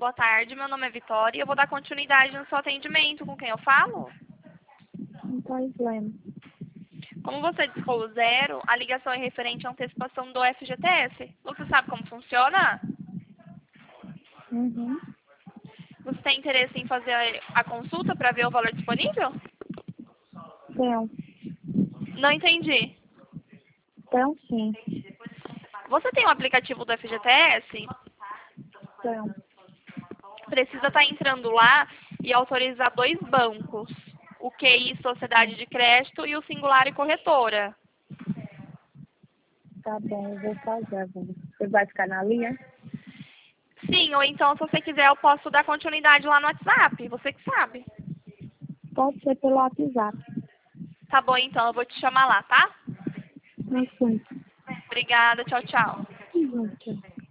boa tarde. Meu nome é Vitória e eu vou dar continuidade no seu atendimento. Com quem eu falo? Então, Islane. Como você discou o zero, a ligação é referente à antecipação do FGTS. Você sabe como funciona? Uhum. Você tem interesse em fazer a consulta para ver o valor disponível? Tenho. Não entendi. Tenho sim. Você tem o aplicativo do FGTS? Tenho. Precisa estar entrando lá e autorizar 2 bancos. O QI Sociedade de Crédito e o Singular e Corretora. Tá bom, eu vou fazer, Vânia. Você vai ficar na linha? Sim, ou então, se você quiser, eu posso dar continuidade lá no WhatsApp. Você que sabe. Pode ser pelo WhatsApp. Tá bom, então. Eu vou te chamar lá, tá? Não sei. Obrigada. Tchau, tchau. Tchau.